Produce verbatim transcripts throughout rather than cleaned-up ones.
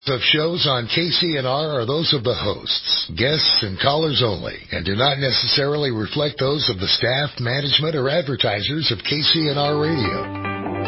of shows on K C N R are those of the hosts, guests, and callers only, and do not necessarily reflect those of the staff, management, or advertisers of K C N R Radio.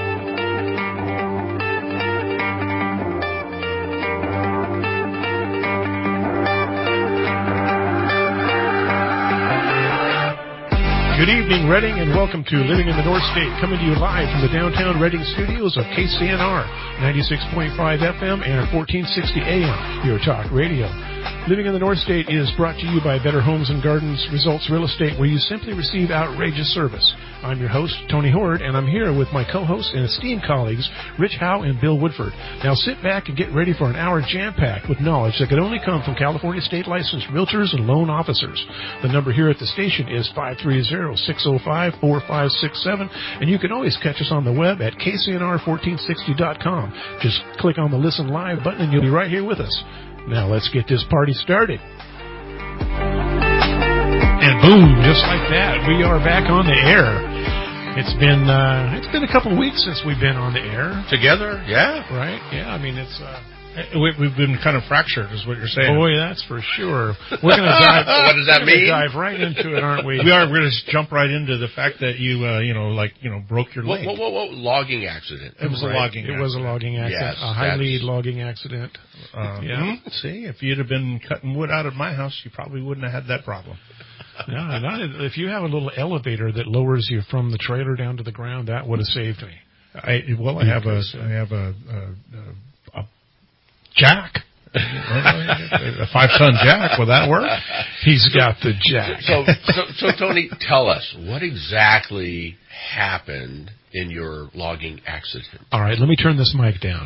Good evening, Reading, and welcome to Living in the North State, coming to you live from the downtown Reading studios of K C N R, ninety-six point five F M and fourteen sixty A M, your talk radio. Living in the North State is brought to you by Better Homes and Gardens Results Real Estate, where you simply receive outrageous service. I'm your host, Tony Horde, and I'm here with my co-hosts and esteemed colleagues, Rich Howe and Bill Woodford. Now sit back and get ready for an hour jam-packed with knowledge that could only come from California state-licensed realtors and loan officers. The number here at the station is five three zero, six zero five, four five six seven, and you can always catch us on the web at K C N R fourteen sixty dot com. Just click on the Listen Live button and you'll be right here with us. Now let's get this party started. And boom, just like that, we are back on the air. It's been uh, it's been a couple of weeks since we've been on the air together. Yeah, right. Yeah, I mean it's. Uh, We've been kind of fractured, is what you're saying. Boy, that's for sure. We're going to dive. What does that we're mean? Dive right into it, aren't we? We are. We're going to jump right into the fact that you, uh, you know, like you know, broke your leg. What, what, what, what logging accident? It was right. a logging. It accident. was a logging accident. Yes, a high lead logging accident. Uh, yeah. See, if you'd have been cutting wood out of my house, you probably wouldn't have had that problem. No, not if you have a little elevator that lowers you from the trailer down to the ground, that would have saved me. I well, I have a, I have a, a, a jack, a five-ton jack. Will that work? He's got the jack. So, so, so, Tony, tell us what exactly happened in your logging accident. All right, let me turn this mic down.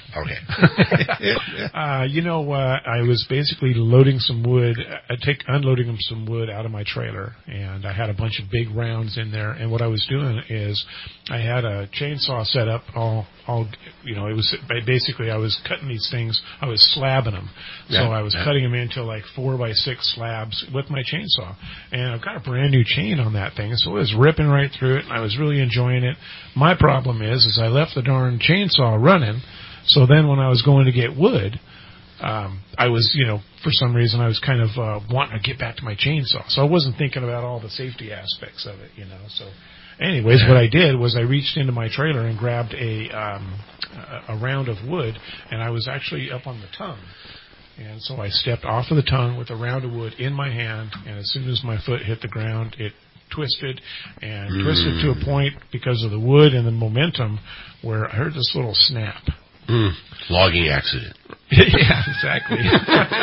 Okay. uh, you know, uh, I was basically loading some wood, I take unloading some wood out of my trailer, and I had a bunch of big rounds in there. And what I was doing is, I had a chainsaw set up. All, all, you know, it was basically I was cutting these things. I was slabbing them, yeah, so I was yeah. cutting them into like four by six slabs with my chainsaw. And I've got a brand new chain on that thing, so it was ripping right through it. And I was really enjoying it. My problem is, is I left the darn chainsaw running. So then when I was going to get wood, um, I was, you know, for some reason I was kind of uh, wanting to get back to my chainsaw. So I wasn't thinking about all the safety aspects of it, you know. So anyways, what I did was I reached into my trailer and grabbed a, um, a, a round of wood, and I was actually up on the tongue. And so I stepped off of the tongue with a round of wood in my hand, and as soon as my foot hit the ground, it twisted and mm. twisted to a point because of the wood and the momentum where I heard this little snap. Mm, logging accident. Yeah, exactly. You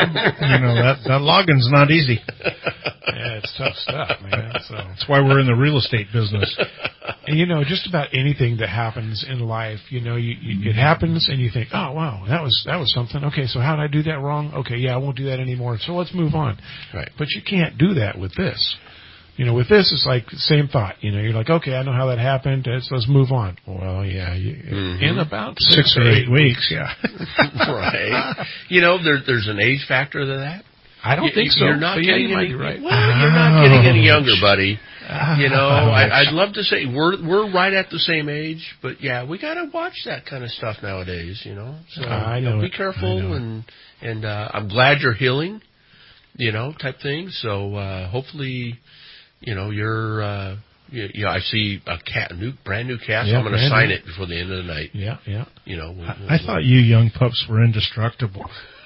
know, that, that logging's not easy. Yeah, it's tough stuff, man. So that's why we're in the real estate business. And, you know, just about anything that happens in life, you know, you, you, it happens and you think, oh, wow, that was that was something. Okay, so how did I do that wrong? Okay, yeah, I won't do that anymore. So let's move on. Right. But you can't do that with this. You know, with this, it's like the same thought. You know, you're like, okay, I know how that happened. Let's, let's move on. Well, yeah, you, mm-hmm. in about six, six or eight, eight weeks, weeks, yeah. Right. You know, there, there's an age factor to that. I don't you, think so. You're not but getting yeah, any. Right. Well, oh. you're not getting any younger, buddy. You know, I, I'd love to say we're we're right at the same age, but yeah, we got to watch that kind of stuff nowadays. You know, so uh, I you know know, be it. careful, and and uh, I'm glad you're healing. You know, type thing. So uh, hopefully. You know, you're, uh, you, you know, I see a cat, a new, brand new cast. Yeah, I'm going to sign new. it before the end of the night. Yeah, yeah. You know, we'll, I, we'll, I we'll, thought you young pups were indestructible.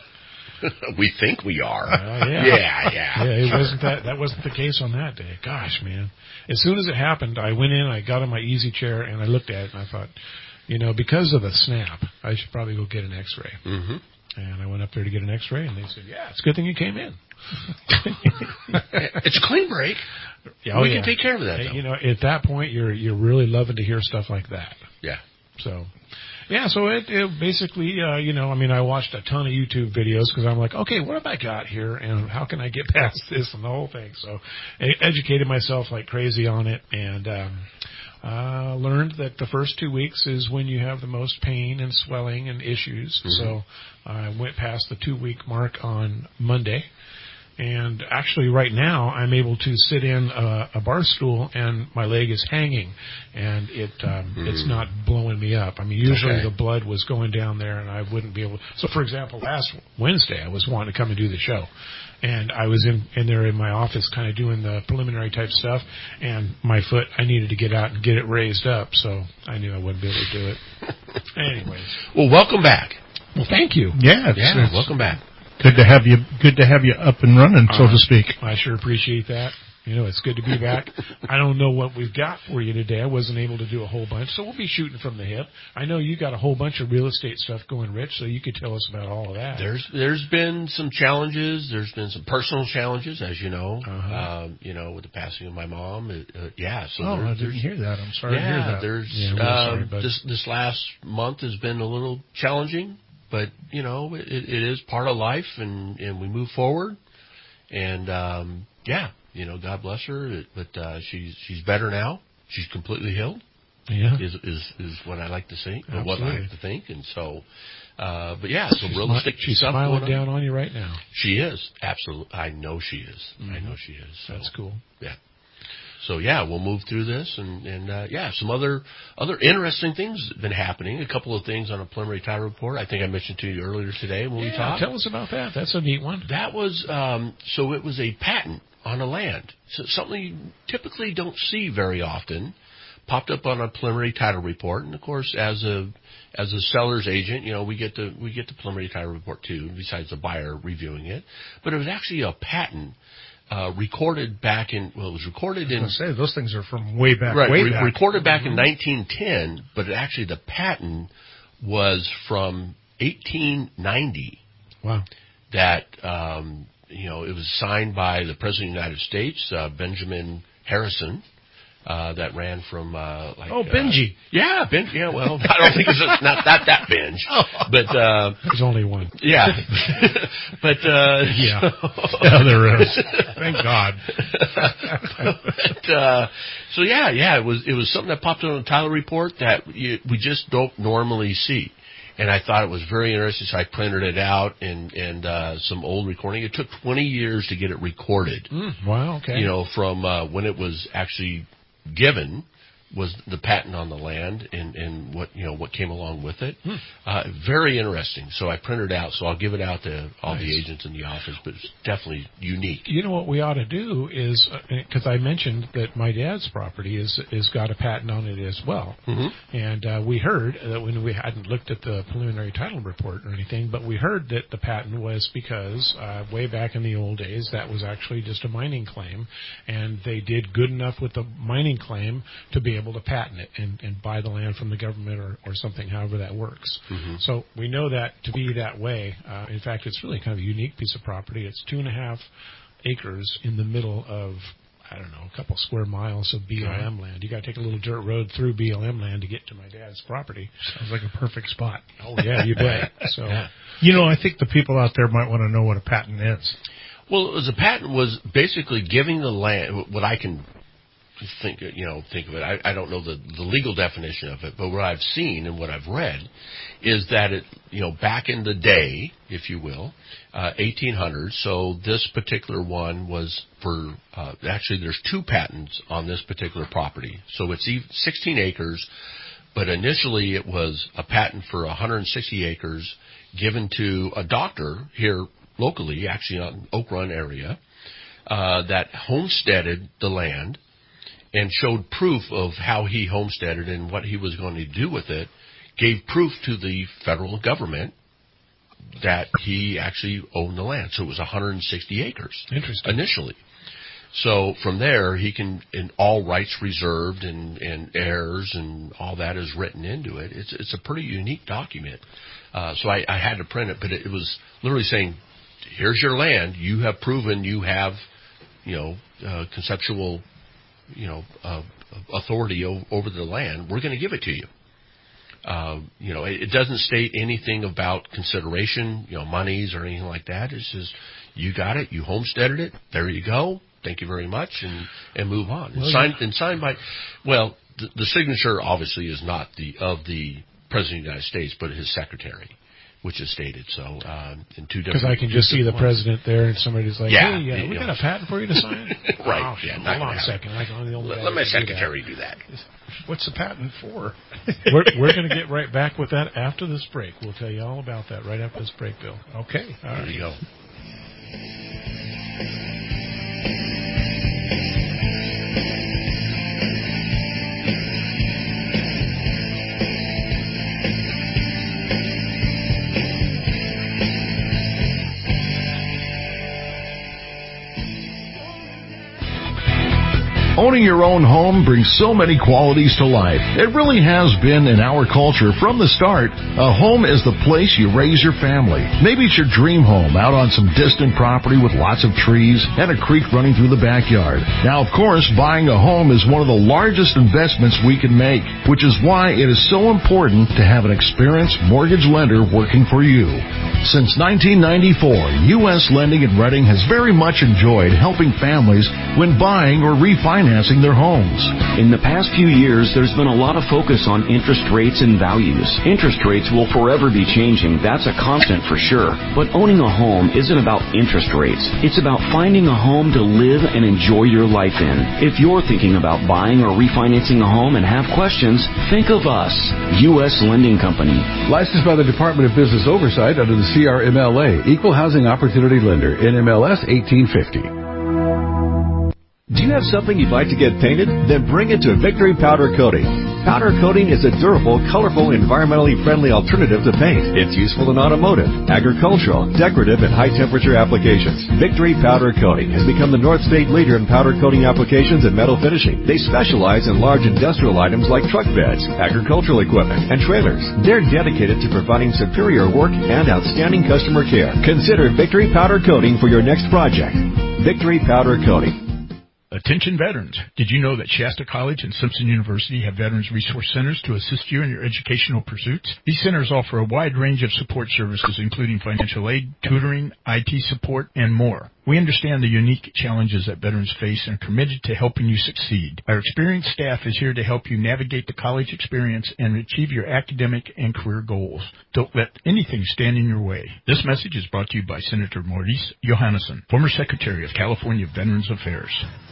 We think we are. Uh, yeah. yeah, yeah. Yeah, it wasn't that, that wasn't the case on that day. Gosh, man. As soon as it happened, I went in, I got in my easy chair, and I looked at it, and I thought, you know, because of the snap, I should probably go get an x-ray. Mm-hmm. And I went up there to get an x-ray, and they said, yeah, it's a good thing you came in. It's a clean break. Yeah, oh, we yeah. can take care of that, though. You know, at that point, you're you're really loving to hear stuff like that. Yeah. So, yeah, so it, it basically, uh, you know, I mean, I watched a ton of YouTube videos because I'm like, okay, what have I got here, and how can I get past this and the whole thing? So I educated myself like crazy on it, and um, uh, learned that the first two weeks is when you have the most pain and swelling and issues. Mm-hmm. So I went past the two-week mark on Monday. And actually, right now, I'm able to sit in a, a bar stool, and my leg is hanging, and it um, mm. it's not blowing me up. I mean, usually okay. the blood was going down there, and I wouldn't be able to. So, for example, last Wednesday, I was wanting to come and do the show, and I was in, in there in my office kind of doing the preliminary type stuff, and my foot, I needed to get out and get it raised up, so I knew I wouldn't be able to do it. Anyways. Well, welcome back. Well, thank you. Yeah, it's, yeah it's, welcome back. Good to have you. Good to have you up and running, so uh, to speak. I sure appreciate that. You know, it's good to be back. I don't know what we've got for you today. I wasn't able to do a whole bunch, so we'll be shooting from the hip. I know you got a whole bunch of real estate stuff going, Rich, so you could tell us about all of that. There's there's been some challenges. There's been some personal challenges, as you know. Uh-huh. Um, you know, with the passing of my mom. Uh, yeah. So oh, there, I didn't hear that. I'm sorry yeah, to hear that. There's yeah, really uh, sorry, but this this last month has been a little challenging. But, you know, it, it is part of life, and, and we move forward. And, um, yeah, you know, God bless her. But uh, she's she's better now. She's completely healed. Yeah. Is is is what I like to think, or Absolutely. what I like to think. And so, uh, but, yeah, so she's realistic She's stuff smiling going down on. on you right now. She is. Absolutely. I know she is. Mm-hmm. I know she is. So, that's cool. Yeah. So, yeah, we'll move through this, and, and uh, yeah, some other other interesting things have been happening. A couple of things on a preliminary title report. I think I mentioned to you earlier today when yeah, we talked. Tell us about that. That's a neat one. That was, um, so it was a patent on a land. So something you typically don't see very often. Popped up on a preliminary title report, and of course, as a as a seller's agent, you know, we get the we get the preliminary title report too, besides the buyer reviewing it. But it was actually a patent. Uh, recorded back in, well, it was recorded in. I was going to say, those things are from way back, right, way re- back. recorded back in nineteen ten, but it actually the patent was from eighteen ninety. Wow. That, um, you know, it was signed by the President of the United States, uh, Benjamin Harrison. Uh, that ran from, uh, like. Oh, Benji. Uh, yeah, Benji. Yeah, well, I don't think it's not, not that Benj. But, uh. There's only one. Yeah. but, uh. Yeah. Yeah, there is. Thank God. but, uh, so yeah, yeah, it was, it was something that popped on the title report that you, we just don't normally see. And I thought it was very interesting, so I printed it out and, and, uh, some old recording. It took twenty years to get it recorded. Mm, wow, okay. You know, from, uh, when it was actually given was the patent on the land and, and what, you know, what came along with it. Hmm. Uh, very interesting. So I printed it out, so I'll give it out to all nice. the agents in the office, but it's definitely unique. You know what we ought to do is, because uh, I mentioned that my dad's property is is got a patent on it as well. Mm-hmm. And uh, we heard that when we hadn't looked at the preliminary title report or anything, but we heard that the patent was because uh, way back in the old days, that was actually just a mining claim, and they did good enough with the mining claim to be able to patent it and, and buy the land from the government or, or something, however that works. Mm-hmm. So we know that to be that way. Uh, in fact, it's really kind of a unique piece of property. It's two and a half acres in the middle of, I don't know, a couple square miles of B L M land. You got to take a little dirt road through B L M land to get to my dad's property. Sounds like a perfect spot. Oh, yeah, you bet. So, yeah. You know, I think the people out there might want to know what a patent is. Well, it was a patent was basically giving the land, what I can think, you know, think of it. I, I don't know the, the legal definition of it, but what I've seen and what I've read is that it, you know, back in the day, if you will, uh, eighteen hundreds. So this particular one was for, uh, actually there's two patents on this particular property. So it's sixteen acres, but initially it was a patent for one hundred sixty acres given to a doctor here locally, actually in Oak Run area, uh, that homesteaded the land and showed proof of how he homesteaded and what he was going to do with it, gave proof to the federal government that he actually owned the land. So it was one hundred sixty acres. Interesting. Initially. So from there, he can, and all rights reserved and, and heirs and all that is written into it. It's it's a pretty unique document. Uh, so I, I had to print it, but it, it was literally saying, here's your land. You have proven you have, you know, uh, conceptual you know, uh, authority o- over the land. We're going to give it to you. Uh, you know, it, it doesn't state anything about consideration, you know, monies or anything like that. It's just, you got it, you homesteaded it, there you go, thank you very much, and, and move on. Well, and, signed, and signed by, well, the, the signature obviously is not the of the President of the United States, but his secretary. which is stated. So um, in two different. Because I can just see the ones. president there, and somebody's like, yeah, "Hey, uh, we got a patent for you to sign." Right. Oh, yeah. Hold on a second. Like, I'm the only let guy let my that can secretary do that. do that. What's the patent for? we're we're going to get right back with that after this break. We'll tell you all about that right after this break, Bill. Okay. All right. There you go. Owning your own home brings so many qualities to life. It really has been in our culture from the start. A home is the place you raise your family. Maybe it's your dream home out on some distant property with lots of trees and a creek running through the backyard. Now, of course, buying a home is one of the largest investments we can make, which is why it is so important to have an experienced mortgage lender working for you. Since nineteen ninety-four, U S Lending in Reading has very much enjoyed helping families when buying or refinancing their homes. In the past few years, there's been a lot of focus on interest rates and values. Interest rates will forever be changing. That's a constant for sure. But owning a home isn't about interest rates. It's about finding a home to live and enjoy your life in. If you're thinking about buying or refinancing a home and have questions, think of us, U S Lending Company. Licensed by the Department of Business Oversight under the C R M L A, Equal Housing Opportunity Lender, N M L S eighteen fifty. Do you have something you'd like to get painted? Then bring it to Victory Powder Coating. Powder coating is a durable, colorful, environmentally friendly alternative to paint. It's useful in automotive, agricultural, decorative, and high-temperature applications. Victory Powder Coating has become the North State leader in powder coating applications and metal finishing. They specialize in large industrial items like truck beds, agricultural equipment, and trailers. They're dedicated to providing superior work and outstanding customer care. Consider Victory Powder Coating for your next project. Victory Powder Coating. Attention veterans. Did you know that Shasta College and Simpson University have Veterans Resource Centers to assist you in your educational pursuits? These centers offer a wide range of support services, including financial aid, tutoring, I T support, and more. We understand the unique challenges that veterans face and are committed to helping you succeed. Our experienced staff is here to help you navigate the college experience and achieve your academic and career goals. Don't let anything stand in your way. This message is brought to you by Senator Maurice Johannesson, former Secretary of California Veterans Affairs.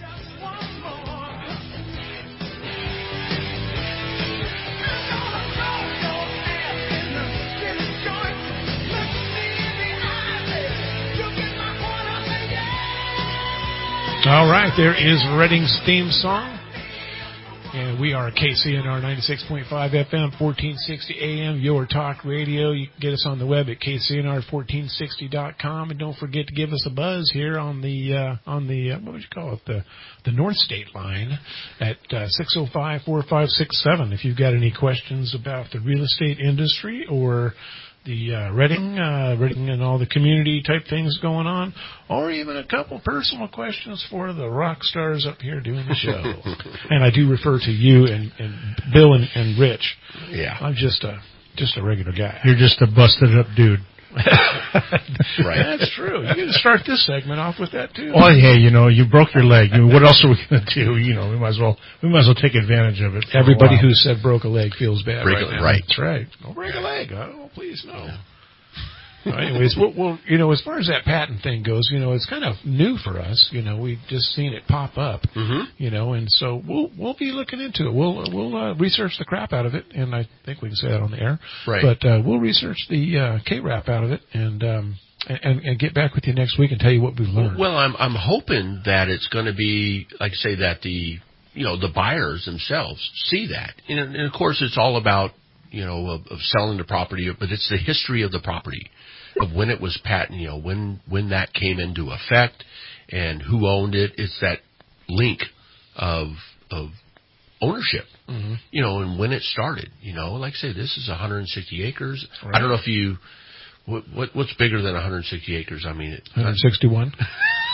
All right, there is Reading's theme song. And we are K C N R ninety-six point five F M, fourteen sixty A M, your talk radio. You can get us on the web at K C N R fourteen sixty dot com. And don't forget to give us a buzz here on the, uh, on the uh, what would you call it, the, the North State line at uh, six oh five, four five six seven. If you've got any questions about the real estate industry or the uh, Reading, uh, Reading and all the community type things going on, or even a couple personal questions for the rock stars up here doing the show. And I do refer to you and, and Bill and, and Rich. Yeah, I'm just a just a regular guy. You're just a busted up dude. Right, that's true. You can start this segment off with that too. Well, hey, you know, you broke your leg. I mean, what else are we going to do? You know, we might as well we might as well take advantage of it. Everybody who said broke a leg feels bad break right a, now. Right, that's right. Don't break a leg. Oh, please no. Well, anyways, well, well, you know, as far as that patent thing goes, you know, it's kind of new for us. You know, we've just seen it pop up. Mm-hmm. You know, and so we'll we'll be looking into it. We'll we'll uh, research the crap out of it, and I think we can say that on the air. Right. But uh, we'll research the uh, K-rap out of it, and um, and and get back with you next week and tell you what we've learned. Well, I'm I'm hoping that it's going to be, like I say, that the you know the buyers themselves see that, and, and of course it's all about you know of, of selling the property, but it's the history of the property, of when it was patent, you know, when when that came into effect, and who owned it. It's that link of of ownership, mm-hmm. you know, and when it started. You know, like I say, this is one hundred sixty acres. Right. I don't know if you, what, what what's bigger than one hundred sixty acres? I mean, it, one hundred sixty-one.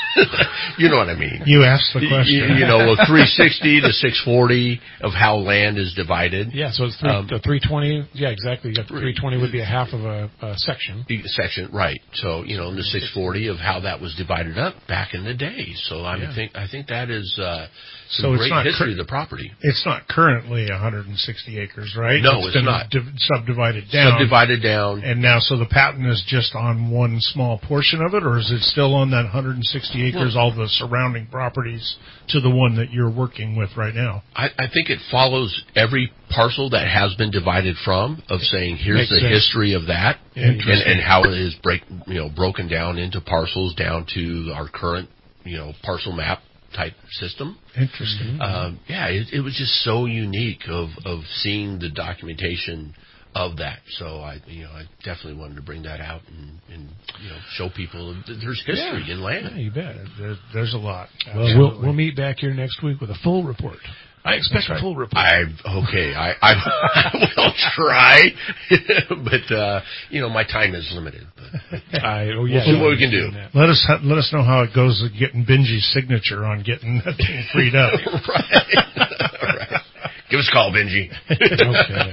You know what I mean. You asked the question. You, you know, a three sixty to six forty of how land is divided. Yeah, so it's three, Um, uh, three twenty. Yeah, exactly. You got three twenty would be a half of a, a section. Section, right. So, you know, in the six forty of how that was divided up back in the day. So I Yeah. think I think that is uh, some So it's great not history cur- of the property. It's not currently one hundred sixty acres, right? No, it's it's been not. div- subdivided down. Subdivided down. And now, so the patent is just on one small portion of it, or is it still on that one hundred sixty acres, Well, all the surrounding properties to the one that you're working with right now? I, I think it follows every parcel that has been divided from, of saying here's Makes the sense. history of that, and, Interesting. and how it is break you know broken down into parcels down to our current you know parcel map type system. Interesting. Um, yeah, it, it was just so unique of of seeing the documentation of that. So I you know I definitely wanted to bring that out and, and you know show people that there's history Yeah. in land. Yeah, you bet. There, there's a lot. Well, Absolutely. we'll we'll meet back here next week with a full report. I expect That's right. a full report. I okay. I, I, I will try, but uh, you know my time is limited. But I, oh yeah, we'll see what we can do. Let us ha- let us know how it goes with getting Benji's signature on getting that thing freed up. right. right. Give us a call, Benji. Okay.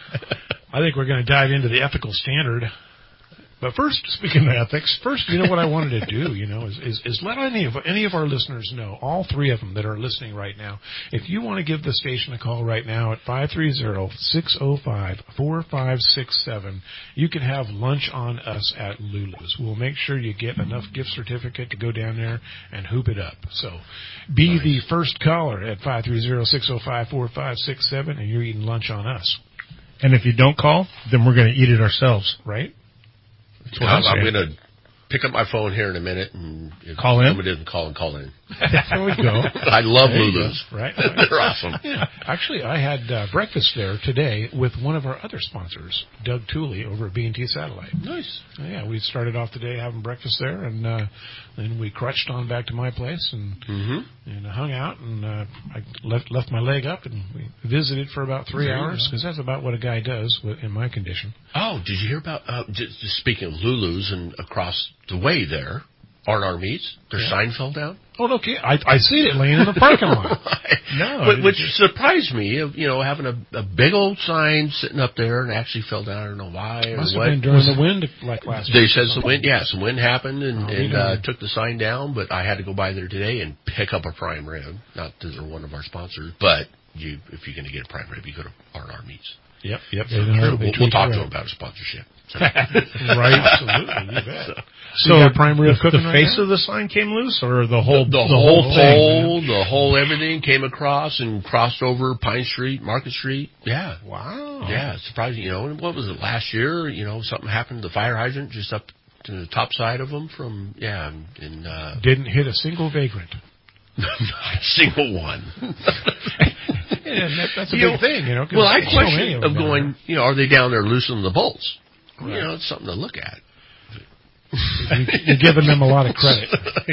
I think we're going to dive into the ethical standard. But first, speaking of ethics, first, you know what I wanted to do, you know, is, is, is let any of any of our listeners know, all three of them that are listening right now, if you want to give the station a call right now at five three zero, six zero five, four five six seven, you can have lunch on us at Lulu's. We'll make sure you get enough gift certificate to go down there and hoop it up. So be Nice. the first caller at five three zero, six zero five, four five six seven, and you're eating lunch on us. And if you don't call, then we're going to eat it ourselves, right? That's what I'm, I'm I'm saying. going to pick up my phone here in a minute and if Call in? somebody doesn't call and call in. There we go. I love There you Lulu's. go. Right? They're awesome. Yeah. Actually, I had uh, breakfast there today with one of our other sponsors, Doug Tooley, over at B and T Satellite. Nice. Uh, yeah, we started off the day having breakfast there, and uh, then we crutched on back to my place and Mm-hmm. and hung out, and uh, I left left my leg up, and we visited for about three Very hours, because that's about what a guy does with, in my condition. Oh, did you hear about, uh, just, just speaking of Lulu's and across the way there, R and R Meats, their Yeah. sign fell down? Oh, look, yeah, I, I see it laying in the parking lot. Right. No, But, it- which surprised me, of you know, having a, a big old sign sitting up there and actually fell down. I don't know why or Must what. have been during the wind like last They week. said some wind, yeah, some wind happened and, Oh, we and uh, know. took the sign down, but I had to go by there today and pick up a prime rib. Not that they're one of our sponsors, but you, if you're going to get a prime rib, you go to R and R Meats. Yep, yep. So they know how to- they we'll, treat we'll talk you to right. them about a sponsorship. Right, absolutely, you bet. So, So you got prime rib the, cooking the right face now? of the sign came loose, or the whole the, the, whole, whole thing? pole, the whole everything came across and crossed over Pine Street, Market Street. Yeah. Wow. Yeah, it's surprising. You know, and what was it last year? You know, something happened to the fire hydrant just up to the top side of them from, yeah, and uh, Didn't hit a single vagrant. not a single one. Yeah, that, that's a You big know, thing, you know. 'cause Well, I there's so many question of of them down going, you know, are they down there loosening the bolts? Right. You know, it's something to look at. there. You- You're giving them a lot of credit.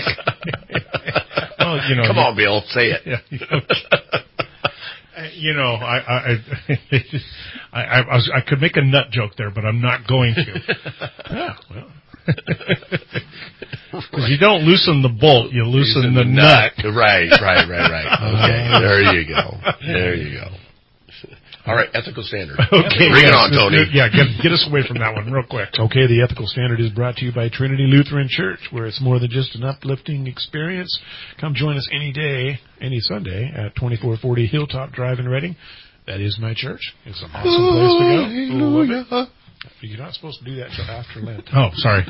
Well, you know, Come on, Bill, say it. Yeah. You know, I I I, I, I, was, I could make a nut joke there, but I'm not going to. Yeah, well, Because you don't loosen the bolt, you loosen the nut. Right, right, right, right. Okay, there you go. There you go. All right, ethical standard. Okay, Bring it yes, on, Tony. Yeah, get, get us away from that one real quick. okay, the Ethical Standard is brought to you by Trinity Lutheran Church, where it's more than just an uplifting experience. Come join us any day, any Sunday, at twenty-four forty Hilltop Drive in Reading. That is my church. It's an awesome place to go. Love it. You're not supposed to do that until after Lent. Oh, sorry.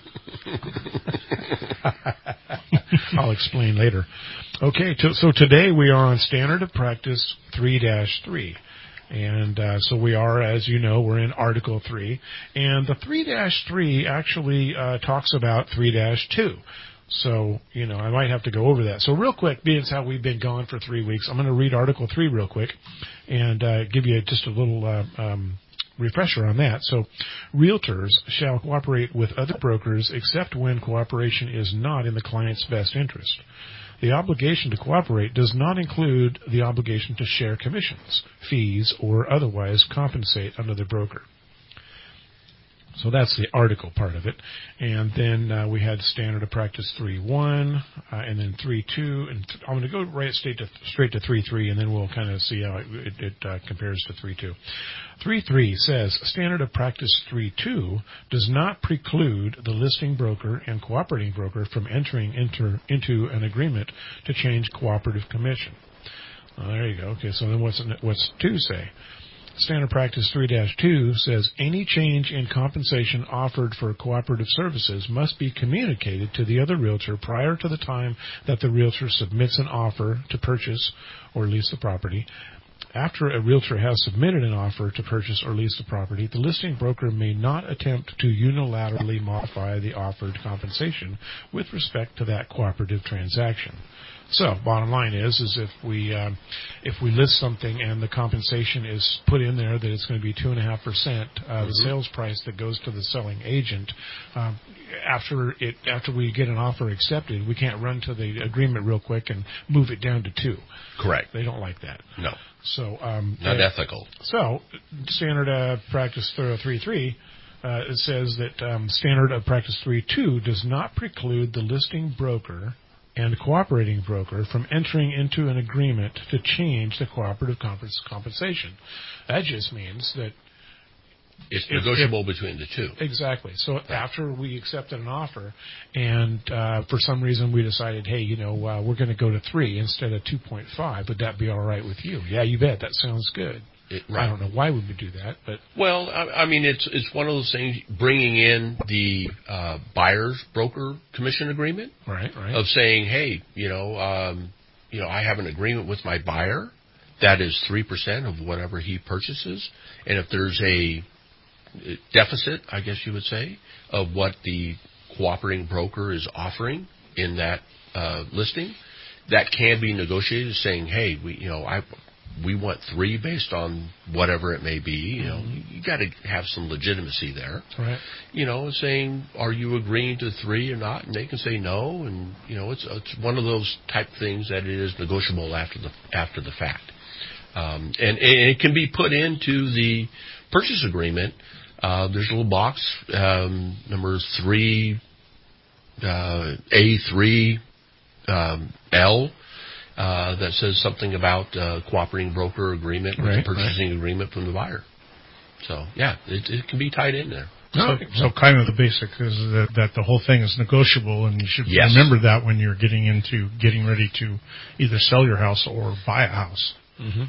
I'll explain later. Okay, to, so today we are on Standard of Practice three dash three. And uh, so we are, as you know, we're in Article three. And the three dash three actually uh, talks about three dash two. So, you know, I might have to go over that. So real quick, being as how we've been gone for three weeks, I'm going to read Article three real quick and uh, give you just a little uh, um, refresher on that. So, realtors shall cooperate with other brokers except when cooperation is not in the client's best interest. The obligation to cooperate does not include the obligation to share commissions, fees, or otherwise compensate another broker. So that's the article part of it. And then uh, we had standard of practice three one, uh, and then three two, and th- I'm going to go right straight to straight to three three, and then we'll kind of see how it, it, it uh, compares to three two. three three says standard of practice three two does not preclude the listing broker and cooperating broker from entering into into an agreement to change cooperative commission. Well, there you go. Okay, so then what's what's two say? Standard Practice three dash two says any change in compensation offered for cooperative services must be communicated to the other realtor prior to the time that the realtor submits an offer to purchase or lease the property. After a realtor has submitted an offer to purchase or lease the property, the listing broker may not attempt to unilaterally modify the offered compensation with respect to that cooperative transaction. So, bottom line is, is if we um, if we list something and the compensation is put in there that it's going to be two and a half percent, the sales price that goes to the selling agent, um, after it after we get an offer accepted, we can't run to the agreement real quick and move it down to two. Correct. They don't like that. No. So um, not uh, ethical. So, standard uh, practice three three. Uh, it says that um, standard of practice three two does not preclude the listing broker and cooperating broker from entering into an agreement to change the cooperative compensation. That just means that it's if, negotiable if, between the two. Exactly. So right. After we accepted an offer, and uh, for some reason we decided, hey, you know, uh, we're going to go to three instead of two point five. Would that be all right with you? Yeah, you bet. That sounds good. It, right. I don't know why we would do that, but well, I, I mean, it's it's one of those things. Bringing in the uh, buyer's broker commission agreement, right, right, of saying, hey, you know, um, you know, I have an agreement with my buyer that is three percent of whatever he purchases, and if there's a deficit, I guess you would say, of what the cooperating broker is offering in that uh, listing, that can be negotiated, saying, hey, we, you know, I. We want three based on whatever it may be. You know, mm-hmm. you got to have some legitimacy there. Right. You know, saying, are you agreeing to three or not? And they can say no. And you know, it's it's one of those type things that it is negotiable after the after the fact. Um, and, and it can be put into the purchase agreement. Uh, there's a little box, um, number three, uh, A three, um, L. Uh, that says something about uh, cooperating broker agreement with right, the purchasing right. agreement from the buyer. So, yeah, it, it can be tied in there. So, so kind of the basic is that, that the whole thing is negotiable, and you should yes. remember that when you're getting into getting ready to either sell your house or buy a house. Mm-hmm.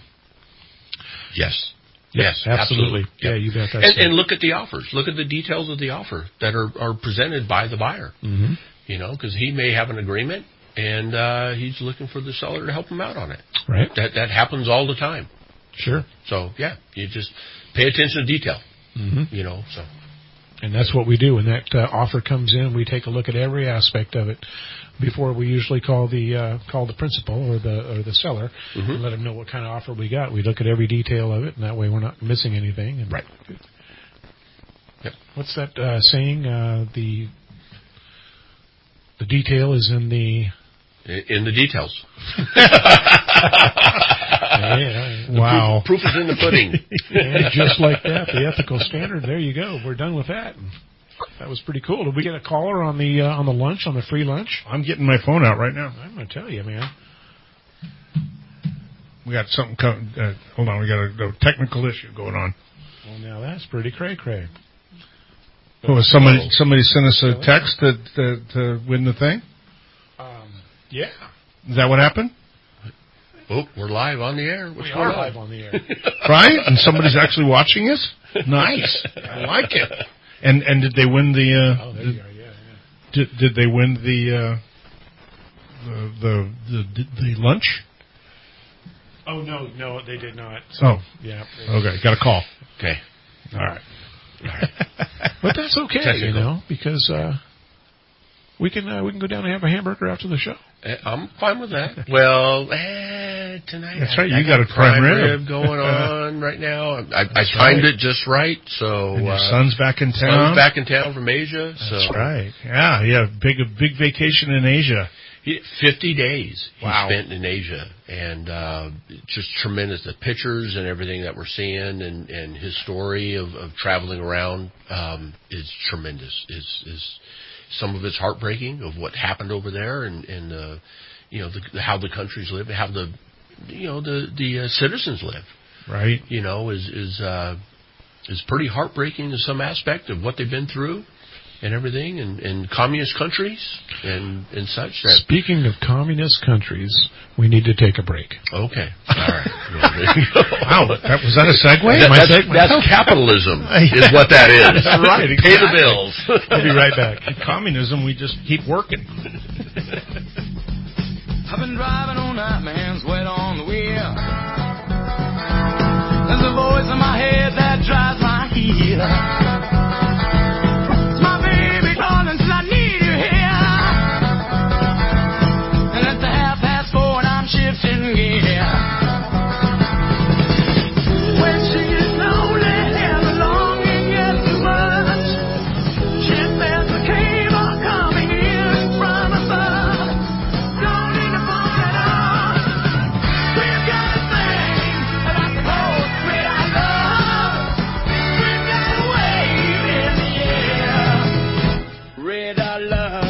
Yes. Yes, yes, absolutely. absolutely. Yeah, you bet. That's and, right. and look at the offers. Look at the details of the offer that are, are presented by the buyer. Mm-hmm. You know, because he may have an agreement, and uh, he's looking for the seller to help him out on it. Right. That that happens all the time. Sure. So, yeah, you just pay attention to detail. Mm-hmm. You know, so. And that's what we do. When that uh, offer comes in, we take a look at every aspect of it before we usually call the uh, call the principal or the or the seller mm-hmm. and let them know what kind of offer we got. We look at every detail of it, and that way we're not missing anything. And right. Yep. What's that uh, saying? Uh, the the detail is in the in the details. yeah, wow. The proof, proof is in the pudding. And just like that, the ethical standard. There you go. We're done with that. That was pretty cool. Did we get a caller on the uh, on the lunch, on the free lunch? I'm getting my phone out right now. I'm going to tell you, man. We got something. Co- uh, hold on, we got a, a technical issue going on. Well, now that's pretty cray cray. Oh, somebody somebody sent us a text to, to, to win the thing? Um, yeah. Is that what happened? Oh, we're live on the air. What's we going are on? live on the air. Right? And somebody's actually watching us? Nice. I like it. And and did they win the... Uh, oh, there did, you are, yeah, yeah. Did, did they win the, uh, the, the, the, the lunch? Oh, no, no, they did not. So, oh. Yeah. Okay, got a call. Okay. All right. All right. But that's okay, Technical. you know, because uh, we can uh, we can go down and have a hamburger after the show. I'm fine with that. Well, eh, tonight that's I, right. You I got, got a prime rib. rib going on right now. I, I timed right. it just right. So and your uh, son's back in town. Son's back in town from Asia. That's so. right. Yeah, yeah. Big a big vacation in Asia. He, Fifty days he Wow. spent in Asia, and uh, just tremendous. The pictures and everything that we're seeing, and, and his story of, of traveling around um, is tremendous. Is is some of it's heartbreaking of what happened over there, and, and uh, you know the, how the countries live, how the you know the the uh, citizens live. Right. You know is is uh, is pretty heartbreaking in some aspect of what they've been through. And everything, and, and communist countries, and, and such. That Speaking of communist countries, we need to take a break. Okay. All right. Yeah, there you go. Wow, that, was that a segue? That, Am I that's, segueing? that's capitalism, is what that is. That's right. Exactly. Pay the bills. We'll be right back. In communism, we just keep working. I've been driving all night, my hands wet on the wheel. There's a voice in my head that drives my heel. Shifting gear. When she's lonely and the longing gets too much, she says the cable coming in from above. Don't need to phone it up. We've got a thing about the most great I love. We've got a wave in the air. Red I love.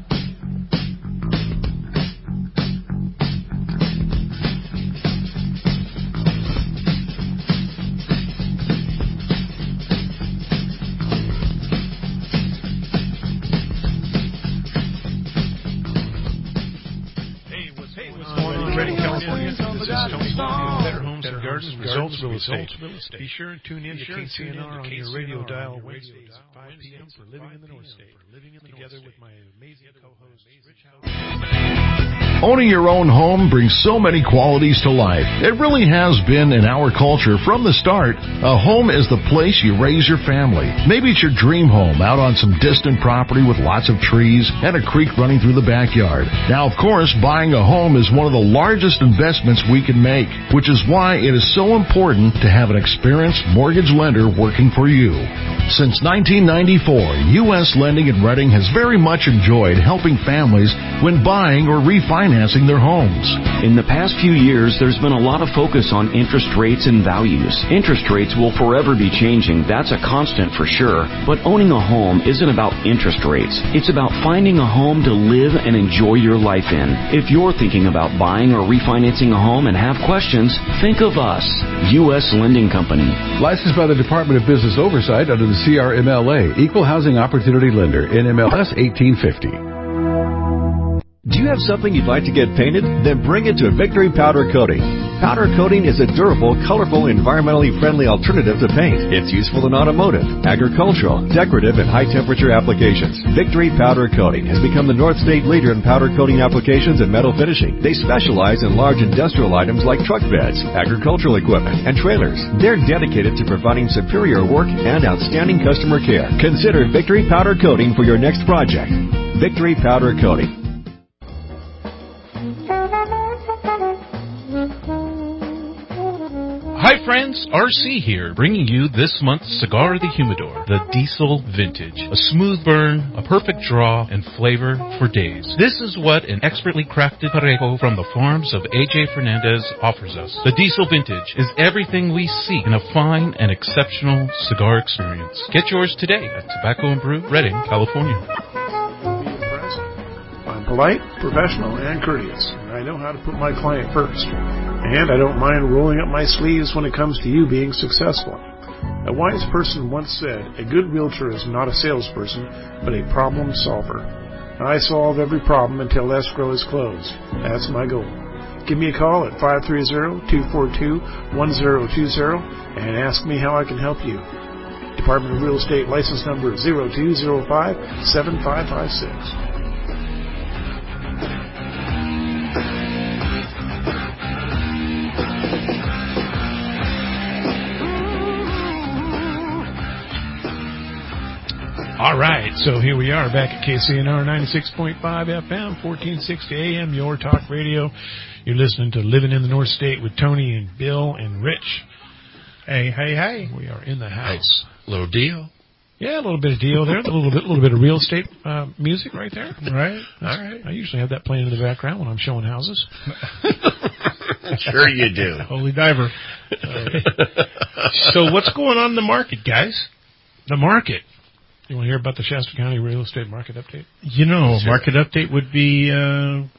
Results Real Estate. Be sure and tune in to K C N R on your radio dial Wednesdays at five p.m. for Living in the North State. Together with my amazing co-host, Rich Howard. Owning your own home brings so many qualities to life. It really has been in our culture from the start. A home is the place you raise your family. Maybe it's your dream home out on some distant property with lots of trees and a creek running through the backyard. Now, of course, buying a home is one of the largest investments we can make, which is why it is so important to have an experienced mortgage lender working for you. Since nineteen ninety-four, U S Lending in Reading has very much enjoyed helping families when buying or refinancing their homes. In the past few years, there's been a lot of focus on interest rates and values. Interest rates will forever be changing, that's a constant for sure. But owning a home isn't about interest rates. It's about finding a home to live and enjoy your life in. If you're thinking about buying or refinancing a home and have questions, think of us, U S Lending Company. Licensed by the Department of Business Oversight under the C R M L A, Equal Housing Opportunity Lender, N M L S eighteen fifty. Do you have something you'd like to get painted? Then bring it to Victory Powder Coating. Powder coating is a durable, colorful, environmentally friendly alternative to paint. It's useful in automotive, agricultural, decorative, and high-temperature applications. Victory Powder Coating has become the North State leader in powder coating applications and metal finishing. They specialize in large industrial items like truck beds, agricultural equipment, and trailers. They're dedicated to providing superior work and outstanding customer care. Consider Victory Powder Coating for your next project. Victory Powder Coating. Hi friends, R C here, bringing you this month's Cigar of the Humidor, the Diesel Vintage. A smooth burn, a perfect draw, and flavor for days. This is what an expertly crafted parejo from the farms of A J Fernandez offers us. The Diesel Vintage is everything we seek in a fine and exceptional cigar experience. Get yours today at Tobacco and Brew, Redding, California. I'm polite, professional, and courteous, and I know how to put my client first. And I don't mind rolling up my sleeves when it comes to you being successful. A wise person once said, a good realtor is not a salesperson, but a problem solver. I solve every problem until escrow is closed. That's my goal. Give me a call at five three zero, two four two, one zero two zero and ask me how I can help you. Department of Real Estate license number zero two zero five, seven five five six. All right, so here we are back at K C N R ninety-six point five F M, fourteen sixty A M, your talk radio. You're listening to Living in the North State with Tony and Bill and Rich. Hey, hey, hey. We are in the house. Hey, little deal. Yeah, a little bit of deal there, a little bit, little bit of real estate uh, music right there. Right. All right. I usually have that playing in the background when I'm showing houses. Sure you do. Holy diver. So what's going on in the market, guys? The market. You want to hear about the Shasta County real estate market update? You know, market update would be uh,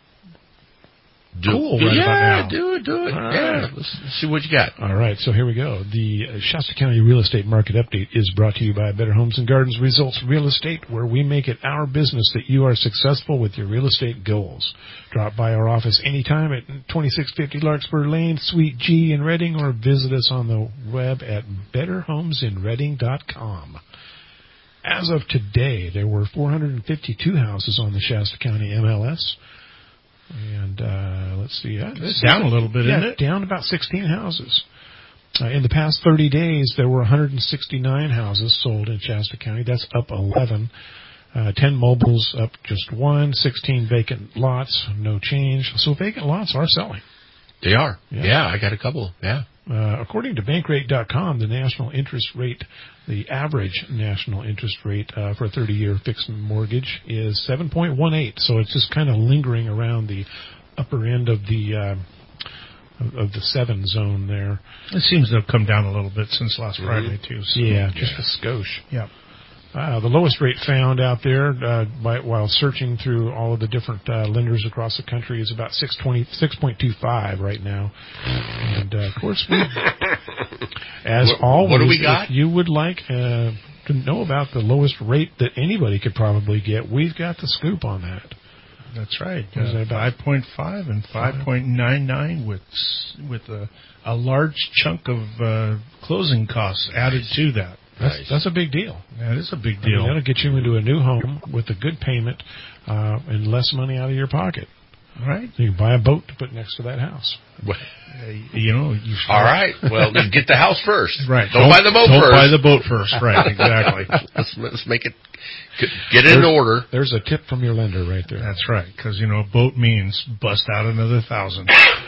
do, cool do, right yeah, about now. do it, do it. All yeah, right. let's, let's see what you got. All right, so here we go. The uh, Shasta County Real Estate Market Update is brought to you by Better Homes and Gardens Results Real Estate, where we make it our business that you are successful with your real estate goals. Drop by our office anytime at twenty-six fifty Larkspur Lane, Suite G in Reading, or visit us on the web at better homes in reading dot com. As of today, there were four hundred fifty-two houses on the Shasta County M L S. And uh, let's see. Uh, It's down a little bit, yeah, isn't it? Down about sixteen houses. Uh, in the past thirty days, there were one hundred sixty-nine houses sold in Shasta County. That's up eleven. Uh, ten mobiles up just one. sixteen vacant lots, no change. So vacant lots are selling. They are. Yeah. Yeah, I got a couple. Yeah. Uh, according to bankrate dot com, the national interest rate, the average national interest rate uh, for a thirty-year fixed mortgage is seven point one eight. So it's just kind of lingering around the upper end of the uh, of, of the seven zone there. It seems to have come down a little bit since last Friday, too. So. Yeah, just a skosh. Yeah. Uh, the lowest rate found out there uh, by, while searching through all of the different uh, lenders across the country is about six twenty, six point two five right now. And, uh, of course, we, as what, always, what do we got? If you would like uh, to know about the lowest rate that anybody could probably get, we've got the scoop on that. That's right. What is Uh, that about? five point five and five point nine nine with with a, a large chunk of uh, closing costs added to that. That's, Nice. that's a big deal. That is a big I mean, deal. that'll get you into a new home with a good payment uh, and less money out of your pocket. Right? So you can buy a boat to put next to that house. Uh, you know. You All right. Well, then get the house first. Right. Don't, buy the boat don't first. buy the boat first. Right. Exactly. let's, let's make it, get it in order. There's a tip from your lender right there. That's right. Because, you know, boat means bust out another thousand.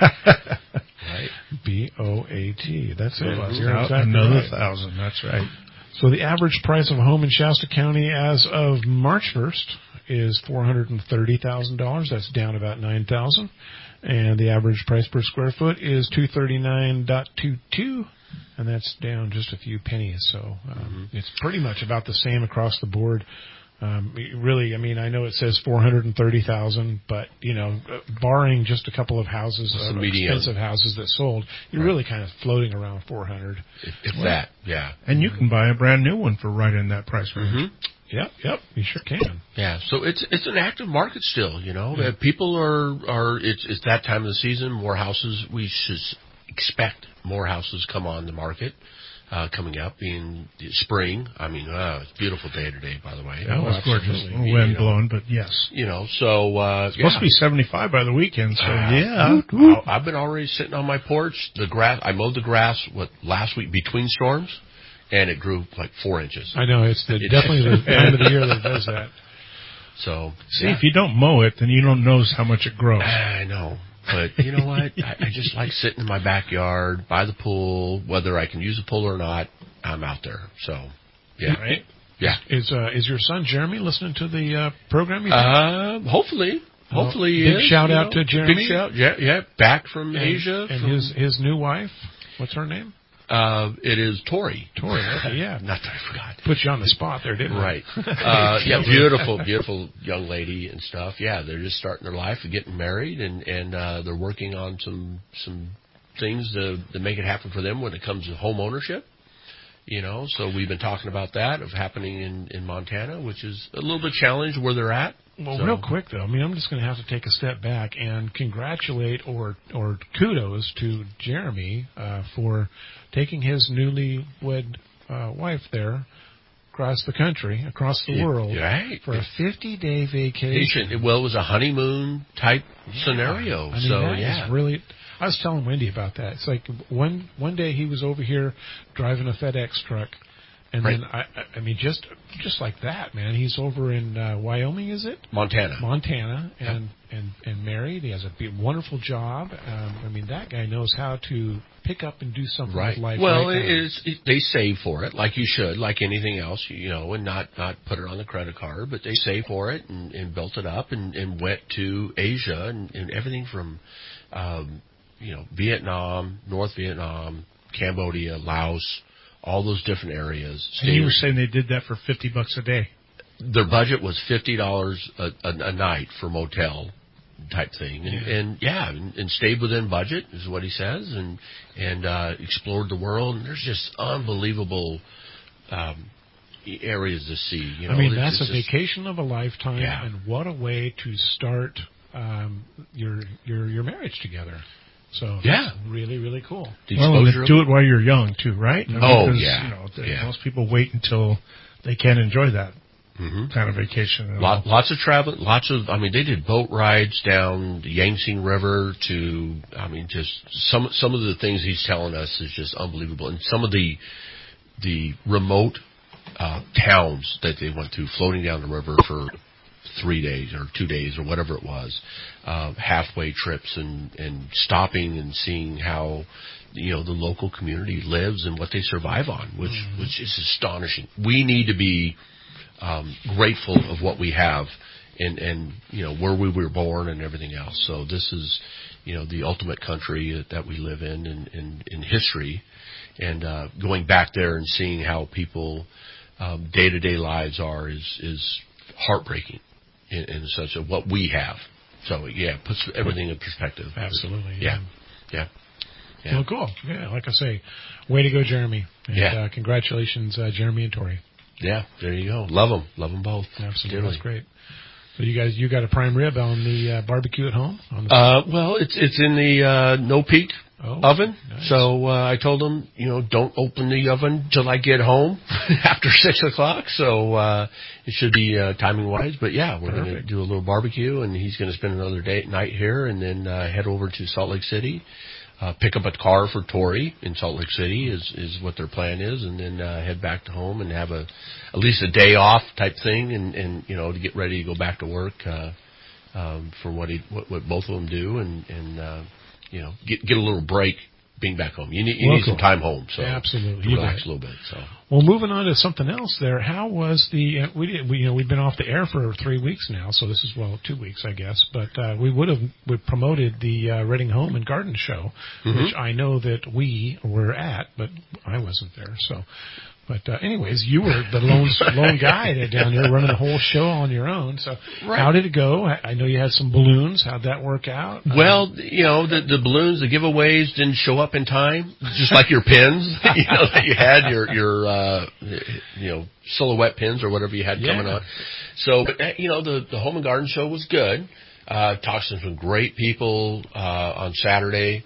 Right. B O A T. That's it. Bust You're out exactly another right. thousand. That's right. So the average price of a home in Shasta County as of March first is four hundred thirty thousand dollars. That's down about nine thousand dollars. And the average price per square foot is two thirty-nine point two two, and that's down just a few pennies. So um, mm-hmm. It's pretty much about the same across the board. Um, really, I mean, I know it says four hundred thirty thousand, but you know, barring just a couple of houses, uh, expensive houses that sold, you're right. really kind of floating around four hundred. If, if well, that, yeah. And you can buy a brand new one for right in that price range. Mm-hmm. Yep, yep, you sure can. Yeah, so it's it's an active market still. You know, yeah. uh, people are are it's it's that time of the season. More houses, we should expect more houses come on the market. Uh, coming up in spring. I mean, uh, it's a beautiful day today, by the way. Oh, it's gorgeous. Wind you know, blowing, but yes. You know, so, uh, it's supposed yeah. to be seventy-five by the weekend, so uh, yeah. I, I've been already sitting on my porch. The grass, I mowed the grass, what, last week between storms, and it grew like four inches. I know, it's the, it's definitely the time of the year that does that. So, see, yeah. if you don't mow it, then you don't notice how much it grows. I know. But you know what? I, I just like sitting in my backyard, by the pool, whether I can use a pool or not, I'm out there. So, yeah. Right? Yeah. Is uh, is your son Jeremy listening to the uh, program? You think? Uh, hopefully. Hopefully well, he big is. shout out know. to Jeremy. Big shout. Yeah, yeah. Back from and, Asia. And from, his his new wife. What's her name? Uh, it is Tori. Tori, okay, yeah. Not that I forgot. Put you on the spot there, didn't right. I? Right. Uh, yeah, beautiful, beautiful young lady and stuff. Yeah, they're just starting their life and getting married, and, and uh, they're working on some some things to, to make it happen for them when it comes to home ownership. You know, so we've been talking about that of happening in, in Montana, which is a little bit challenged where they're at. Well, so. real quick, though, I mean, I'm just going to have to take a step back and congratulate or or kudos to Jeremy uh, for taking his newlywed uh, wife there across the country, across the yeah, world, right. for a fifty-day vacation. Well, it was a honeymoon-type yeah. scenario. I mean, so, that yeah. is really... I was telling Wendy about that. It's like one one day he was over here driving a FedEx truck, And right. then, I, I mean, just just like that, man. He's over in uh, Wyoming, is it? Montana. Montana, Yeah. and, and, and married. He has a be- wonderful job. Um, I mean, that guy knows how to pick up and do something Right. with life. Well, right it now. is, it, they save for it, like you should, like anything else, you know, and not, not put it on the credit card, but they save for it and, and built it up and, and went to Asia and, and everything from, um, you know, Vietnam, North Vietnam, Cambodia, Laos, all those different areas. And you were saying they did that for fifty bucks a day. Their budget was fifty dollars a, a, a night for motel type thing, and Yeah. and, yeah, and, and stayed within budget is what he says, and and uh, explored the world. And there's just unbelievable um, areas to see. You know, I mean, It's- that's it's a just- vacation of a lifetime, Yeah. and what a way to start um, your your your marriage together. So Yeah. that's really really cool. The Well, and exposure of do it. it while you're young too, right? I mean, Oh, because, yeah. You know, the- Yeah. most people wait until they can enjoy that Mm-hmm. kind of vacation. and Lot, all. lots of travel, lots of, I mean, they did boat rides down the Yangtze River to, I mean, just some, some of the things he's telling us is just unbelievable. And some of the, the remote, uh, towns that they went to floating down the river for three days or two days or whatever it was, uh, halfway trips and, and stopping and seeing how, you know, the local community lives and what they survive on, which, Mm-hmm. which is astonishing. We need to be, Um, grateful of what we have and, and, you know, where we were born and everything else. So this is, you know, the ultimate country that we live in in, in, in history. And uh, going back there and seeing how people um, day-to-day lives are is, is heartbreaking in, in such a what we have. So, yeah, it puts everything in perspective. Absolutely. Yeah. Yeah. Yeah. Well, cool. Yeah, like I say, way to go, Jeremy. And, Yeah. uh, congratulations, uh, Jeremy and Tori. Yeah, there you go. Love them. Love them both. Absolutely. Dearly. That's great. So you guys, you got a prime rib on the uh, barbecue at home? On the Uh, well, it's it's in the uh, no peak Oh, oven. nice. So uh, I told them, you know, don't open the oven till I get home after six o'clock. So uh, it should be uh, timing wise. But yeah, we're going to Perfect. do a little barbecue, and he's going to spend another day night here, and then uh, head over to Salt Lake City. Uh, pick up a car for Tori in Salt Lake City is, is what their plan is, and then uh, head back to home and have a at least a day off type thing, and, and you know to get ready to go back to work uh, um, for what he what, what both of them do, and and uh, you know get get a little break being back home. You need you Well, need some cool. time home, so Absolutely. to You relax bet. a little bit. So Well, moving on to something else there. How was the, uh, we, did, we, you know, we've been off the air for three weeks now, so this is, well, two weeks, I guess, but, uh, we would have, we promoted the, uh, Reading Home and Garden Show, Mhm. which I know that we were at, but I wasn't there, so. But, uh, anyways, you were the lone, lone guy there down there running the whole show on your own, so. Right. How did it go? I, I know you had some balloons. How'd that work out? Well, you know, the, the balloons, the giveaways didn't show up in time, just like your pins, you know, that you had, your, your, uh, you know, silhouette pins or whatever you had Yeah. coming on. So, but, uh, you know, the, the Home and Garden Show was good. Uh, talked to some great people, uh, on Saturday.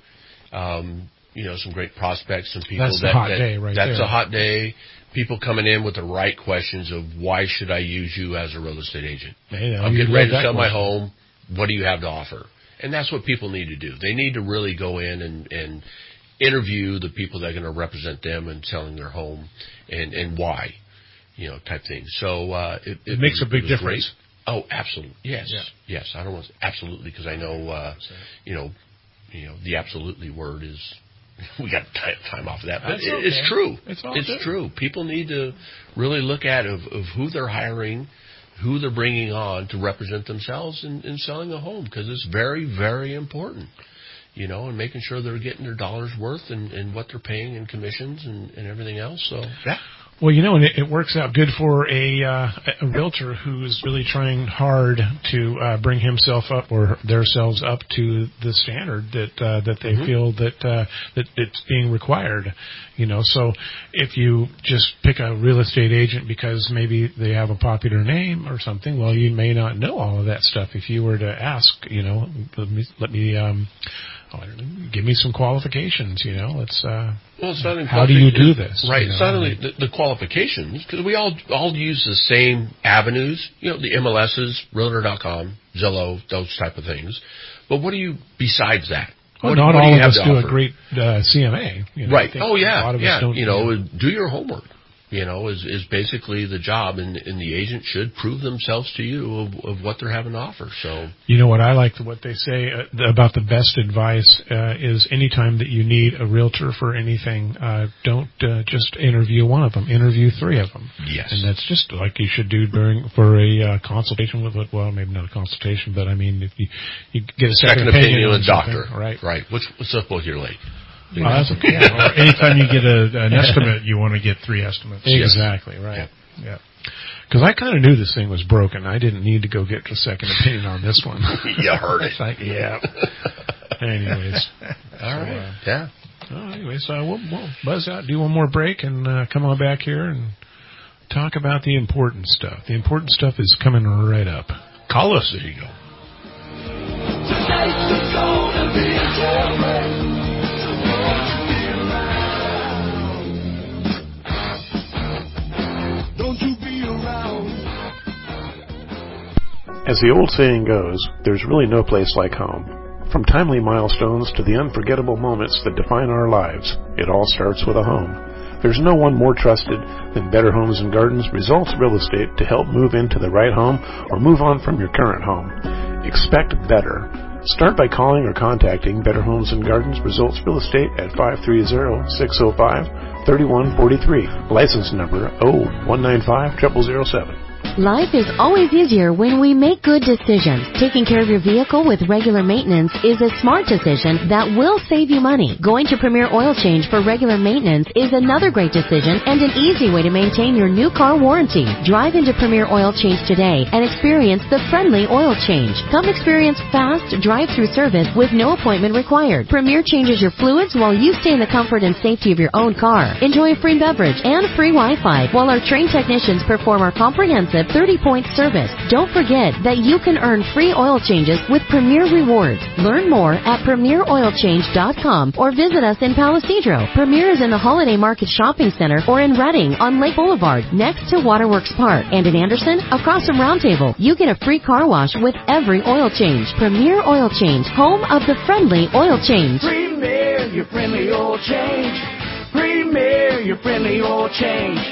Um, you know, some great prospects, some people That's the that, hot that- day right that's there. a hot day. People coming in with the right questions of why should I use you as a real estate agent? Hey, now, I'm you getting read ready to that sell my question. home. What do you have to offer? And that's what people need to do. They need to really go in and, and interview the people that are going to represent them in selling their home and, and why, you know, type thing. So uh, it, It makes a big was difference. Great. Oh, absolutely. Yes. Yeah. Yes. I don't want to, absolutely because I know, uh, you know, you know, the absolutely word is we got time, time off of that, but That's it, okay. it's true. It's all it's good. true. People need to really look at of, of who they're hiring, who they're bringing on to represent themselves in, in selling a home because it's very, very important, you know, and making sure they're getting their dollars worth and, and what they're paying in commissions and, and everything else. So, yeah. Well, you know, and it, it works out good for a, uh, a realtor who's really trying hard to uh, bring himself up or themselves up to the standard that uh, that they Mhm. feel that uh, that it's being required. You know, so if you just pick a real estate agent because maybe they have a popular name or something, well, you may not know all of that stuff. If you were to ask, you know, let me, let me um, oh, I don't know, give me some qualifications. You know, let's. Uh, Well, it's not only how do you do qualific- this? Right. You It's know, not I only mean- the, the qualifications, because we all all use the same avenues, you know, the M L Ss, Realtor dot com, Zillow, those type of things. But what do you, besides that? Well, what, not what do all you of have us to do offer? a great uh, C M A. You know, I Right. think Oh, yeah. A lot of yeah. us don't. you know, do your homework. you know, is, is basically the job, and, and the agent should prove themselves to you of, of what they're having to offer. So, you know what I like what they say uh, about the best advice uh, is anytime that you need a realtor for anything, uh, don't uh, just interview one of them, interview three of them. Yes, and that's just like you should do during for a uh, consultation with, well, maybe not a consultation, but I mean, if you, you get a second, second opinion, opinion with a doctor, right? Right. What's what's up with your leg? Well, that's okay. Yeah. Or anytime you get a, an estimate, you want to get three estimates. Exactly, right. Yeah. Because I kind of knew this thing was broken. I didn't need to go get a second opinion on this one. You heard it. It's like, yeah. Anyways. All right. So, uh, yeah. Well, anyways, uh, we'll, we'll buzz out, do one more break, and uh, come on back here and talk about the important stuff. The important stuff is coming right up. Call us. There you go. Tonight's gonna be a jailbreak. As the old saying goes, there's really no place like home. From timely milestones to the unforgettable moments that define our lives, it all starts with a home. There's no one more trusted than Better Homes and Gardens Results Real Estate to help move into the right home or move on from your current home. Expect better. Start by calling or contacting Better Homes and Gardens Results Real Estate at five three zero, six zero five, three one four three. License number zero one nine five zero zero zero seven. Life is always easier when we make good decisions. Taking care of your vehicle with regular maintenance is a smart decision that will save you money. Going to Premier Oil Change for regular maintenance is another great decision and an easy way to maintain your new car warranty. Drive into Premier Oil Change today and experience the friendly oil change. Come experience fast drive-through service with no appointment required. Premier changes your fluids while you stay in the comfort and safety of your own car. Enjoy a free beverage and free Wi-Fi while our trained technicians perform our comprehensive thirty-point service. Don't forget that you can earn free oil changes with Premier Rewards. Learn more at premier oil change dot com or visit us in Palisadro. Premier is in the Holiday Market Shopping Center or in Redding on Lake Boulevard next to Waterworks Park. And in Anderson, across from Roundtable, you get a free car wash with every oil change. Premier Oil Change, home of the friendly oil change. Premier, your friendly oil change. Premier, your friendly oil change.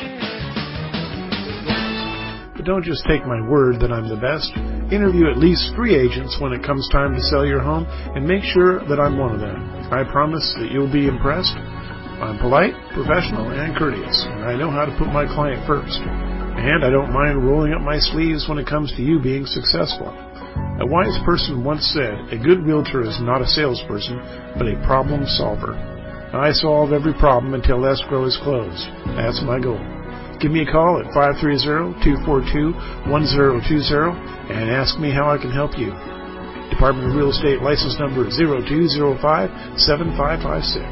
But don't just take my word that I'm the best. Interview at least three agents when it comes time to sell your home and make sure that I'm one of them. I promise that you'll be impressed. I'm polite, professional, and courteous, and I know how to put my client first. And I don't mind rolling up my sleeves when it comes to you being successful. A wise person once said, a good realtor is not a salesperson, but a problem solver. I solve every problem until escrow is closed. That's my goal. Give me a call at five three zero, two four two, one zero two zero and ask me how I can help you. Department of Real Estate license number zero two zero five, seven five five six.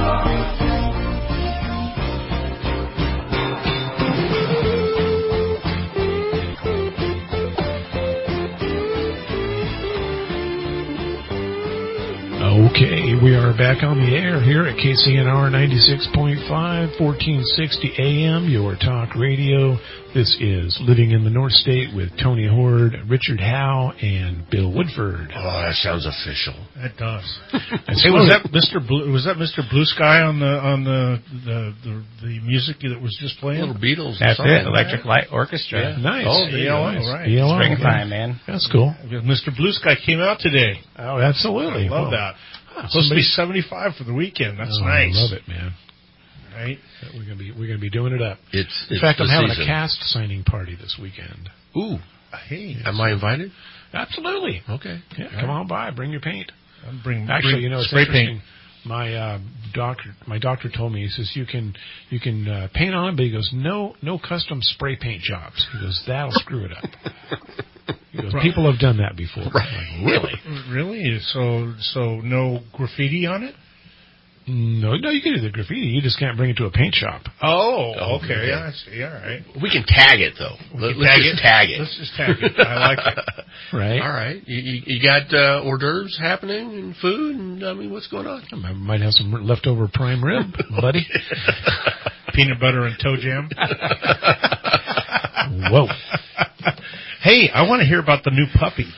Okay, we are back on the air here at K C N R ninety-six point five, fourteen sixty A M, your talk radio. This is Living in the North State with Tony Hord, Richard Howe, and Bill Woodford. Oh, that sounds official. It does. Hey, was that Mister Blue, was that Mister Blue Sky on the on the the, the, the music that was just playing? Little Beatles. That's it. Electric Light Orchestra. Yeah. Nice. Oh, the E E L O, nice. right. E L O, Springtime, yeah. man. That's cool. Mister Blue Sky came out today. Oh, absolutely. I love Well, that. ah, Supposed to somebody- be seventy-five for the weekend. That's Oh, nice. I love it, man. Right? We're gonna be we're gonna be doing it up. It's, In it's fact, I'm the having season. a cast signing party this weekend. Ooh. Hey. Am I invited? Absolutely. Okay. Yeah, come on by. Bring your paint. I'm bring, Actually, bring you know, it's spray interesting. paint. My uh, doctor, my doctor told me, he says you can you can uh, paint on it, but he goes no no custom spray paint jobs. He goes that'll screw it up. He goes, people have done that before. Right. Like, really? Really? So so no graffiti on it? No, no, you can do the graffiti. You just can't bring it to a paint shop. Oh, Oh, okay. okay. Yeah, I see. All right. We can tag it, though. Let, can let's tag just it? tag it. Let's just tag it. I like it. Right. All right. You, you, you got uh, hors d'oeuvres happening and food, and I mean, what's going on? I might have some leftover prime rib, buddy. Peanut butter and toe jam. Whoa. Hey, I want to hear about the new puppy.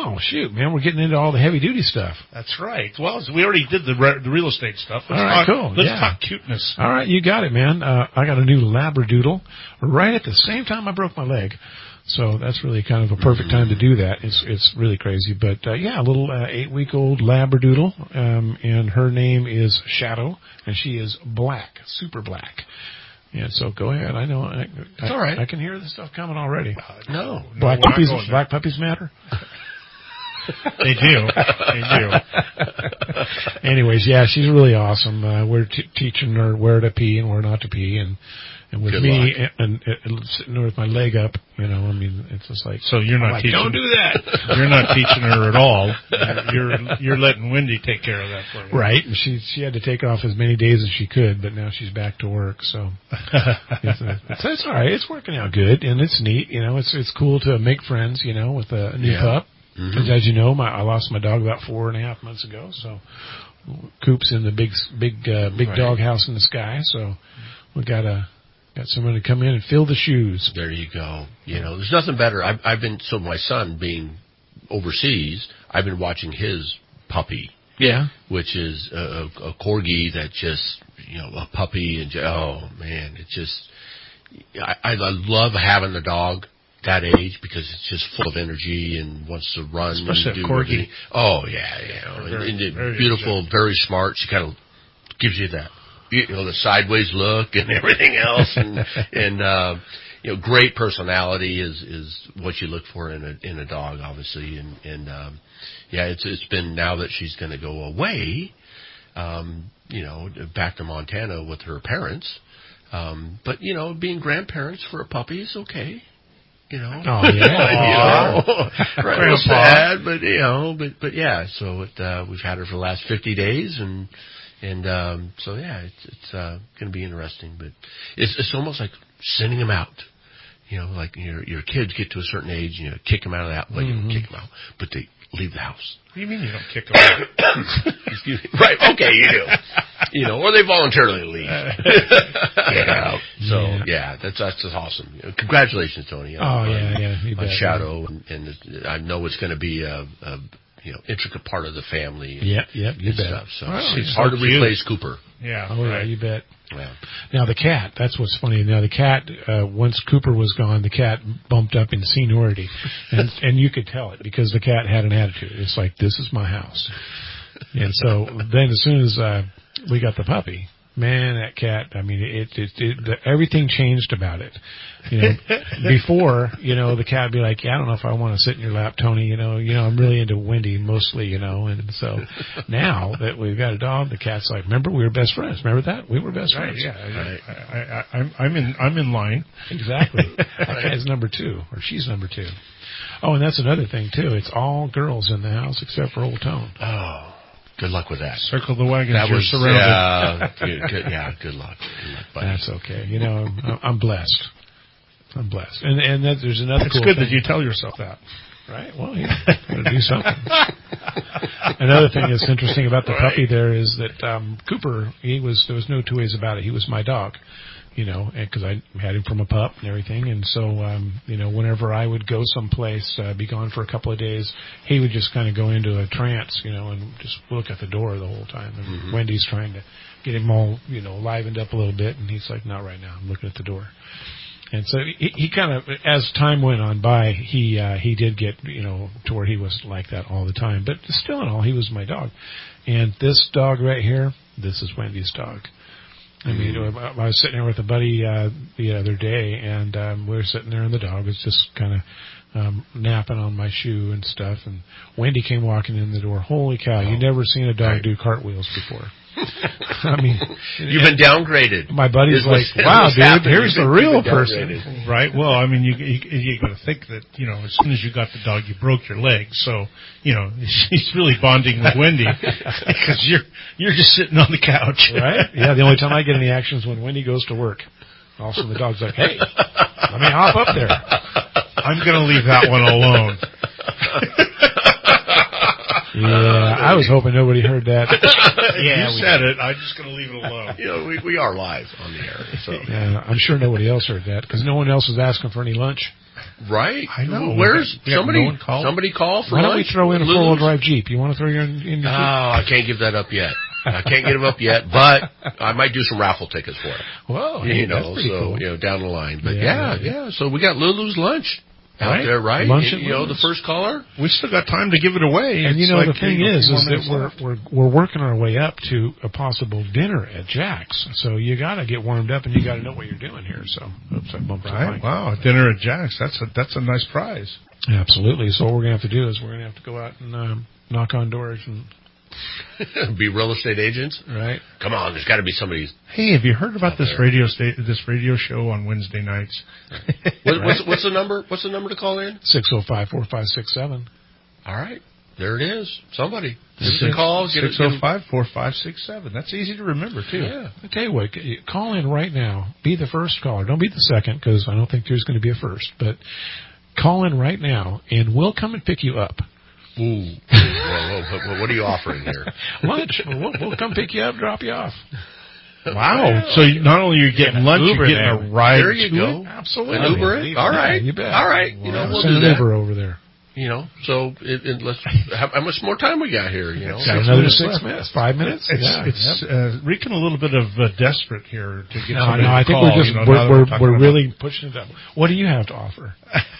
Oh, shoot, man, we're getting into all the heavy-duty stuff. That's right. Well, so we already did the re- the real estate stuff. Let's All right, talk, cool. Let's yeah. talk cuteness. All right, you got it, man. Uh, I got a new Labradoodle right at the same time I broke my leg. So that's really kind of a perfect time to do that. It's it's really crazy. But, uh, yeah, a little uh, eight-week-old Labradoodle, um, and her name is Shadow, and she is black, super black. Yeah, so go ahead. I know. I, It's I, all right. I can hear the stuff coming already. Uh, no. Black no, puppies not Black puppies matter? They do. They do. Anyways, yeah, she's really awesome. Uh, we're t- teaching her where to pee and where not to pee, and and with Good me luck. and, and, and sitting there with my leg up, you know, I mean, it's just like So you're not I'm like, teaching. don't do that. You're not teaching her at all. You're, you're you're letting Wendy take care of that for you. Right. And she she had to take off as many days as she could, but now she's back to work. So it's, it's, it's all right. It's working out good, and it's neat. You know, it's it's cool to make friends. You know, with a new Yeah. pup. Mm-hmm. As, as you know, my I lost my dog about four and a half months ago. So Coop's in the big big uh, big Right. dog house in the sky. So we got a got someone to come in and fill the shoes. There you go. You know, there's nothing better. I've, I've been, so my son being overseas, I've been watching his puppy. Yeah. Which is a, a, a corgi that just, you know, a puppy and, just, oh man, it just, I, I love having the dog that age because it's just full of energy and wants to run. Especially and a do corgi. everything. Oh yeah, you know, Very, and, and very beautiful, energetic. very smart. She kind of gives you that, you know, the sideways look and everything else, and and uh, you know, great personality is is what you look for in a in a dog, obviously, and and um, yeah, it's it's been now that she's going to go away, um, you know, back to Montana with her parents, um, but you know, being grandparents for a puppy is okay. You know, Oh, yeah. you know, right, a little sad, but you know, but but yeah. So it, uh, we've had her for the last fifty days, and and um, so yeah, it's it's uh, going to be interesting. But it's it's almost like sending them out. You know, like your your kids get to a certain age, and you know, kick them out of that. Well, you don't kick them out, but they leave the house. What do you mean you don't kick them out? Excuse me. Right? Okay, you do. You know, or they voluntarily leave. Get out. So Yeah. yeah, that's that's just awesome. Congratulations, Tony. Oh, on, yeah, yeah, you on bet. Shadow, and, and it, I know it's going to be a, a you know intricate part of the family. And, Yep, yep, you and bet. stuff. So Wow, it's yeah. hard to So cute. replace Cooper. Yeah. Oh, yeah, right. you bet. Yeah. Now the cat, that's what's funny. Now the cat, uh, once Cooper was gone, the cat bumped up in seniority, and and you could tell it because the cat had an attitude. It's like, this is my house. And so then as soon as uh, we got the puppy, man, that cat, I mean, it, it, it the, everything changed about it. You know, before, you know, the cat would be like, yeah, I don't know if I want to sit in your lap, Tony. You know, you know, I'm really into Wendy mostly, you know. And so now that we've got a dog, the cat's like, remember, we were best friends. Remember that? We were best Right, friends. yeah, Right. I, I, I, I'm, I'm in, I'm in line. Exactly. That guy's number two, or she's number two. Oh, and that's another thing, too. It's all girls in the house except for Old Tone. Oh, good luck with that. Circle the wagons. That You're was surrounded. yeah, good, good, yeah. Good luck. Good luck, buddy. That's okay. You know, I'm, I'm blessed. I'm blessed. And and that, there's another It's cool good thing. that you tell yourself that. Right? Well, yeah, got to do something. Another thing that's interesting about the puppy there is that um, Cooper, he was there was no two ways about it. He was my dog, you know, because I had him from a pup and everything. And so, um, you know, whenever I would go someplace, uh, be gone for a couple of days, he would just kind of go into a trance, you know, and just look at the door the whole time. And Mhm. Wendy's trying to get him all, you know, livened up a little bit, and he's like, not right now. I'm looking at the door. And so he, he kind of, as time went on by, he uh, he did get, you know, to where he was like that all the time. But still in all, he was my dog. And this dog right here, this is Wendy's dog. I mean, Mm. I I was sitting there with a buddy uh, the other day, and um, we were sitting there, and the dog was just kind of um, napping on my shoe and stuff. And Wendy came walking in the door. Holy cow, you never seen a dog Right. do cartwils before. I mean, You've been downgraded. my buddy's Is like, what's- wow, what's dude, happened. here's You've the been- real you've been person. downgraded. Right. Well, I mean, you you, you got to think that, you know, as soon as you got the dog, you broke your leg. So, you know, he's really bonding with Wendy because you're you're just sitting on the couch, Right? Yeah, the only time I get any action is when Wendy goes to work. All of a sudden the dog's like, hey, let me hop up there. I'm going to leave that one alone. Yeah, I was hoping nobody heard that. Yeah, you we said it. I'm just going to leave it alone. You know, we we are live on the air, so Yeah, I'm sure nobody else heard that because no one else was asking for any lunch. Right? I know. Where's We got somebody? no one called? Somebody call for Why don't we lunch? throw in a Lulu's? four-wheel drive Jeep? You want to throw your in, in Oh, your I can't give that up yet. I can't get them up yet, but I might do some raffle tickets for it. Whoa, you hey, know, that's pretty so cool. you know, down the line. But Yeah, yeah, yeah. So we got Lulu's lunch out Right. there, right? Lunch And, at you know, the Lulu's. first caller. We still got time to give it away. And you It's know, like the thing a few is, more is that minutes we're, left. we're we're working our way up to a possible dinner at Jack's. So you got to get warmed up, and you got to know what you're doing here. So, oops, I bumped the Right? mic. Wow, dinner at Jack's. That's a that's a nice prize. Absolutely. So what we're going to have to do is we're going to have to go out and um, knock on doors and Be real estate agents, right? Come on, there's got to be somebody. Hey, have you heard about this there. radio sta- this radio show on Wednesday nights? What, what's, what's the number? What's the number to call in? six oh five, four five six seven. All right, there it is. Somebody give us a call. Get Six oh five four five six seven. That's easy to remember too. Yeah. I tell you what, c- call in right now. Be the first caller. Don't be the second, because I don't think there's going to be a first. But call in right now, and we'll come and pick you up. Ooh. Whoa, whoa, whoa, what are you offering here? Lunch. We'll, we'll come pick you up, drop you off. Wow! So you, not only are you getting lunch, Uber you're getting there. a ride. There you to go. it? Absolutely. An Uber it? All right. Yeah, you bet. All right. You know, we'll Send do an that. Uber over there. You know, so it, it, let's. How, how much more time we got here? You know, Got another six minutes, five minutes. It's, yeah, it's yep. uh, reeking a little bit of uh, desperate here to get No, somebody no, to I think call, we're just you know, we're now that we're, talking we're about- really pushing it up. What do you have to offer?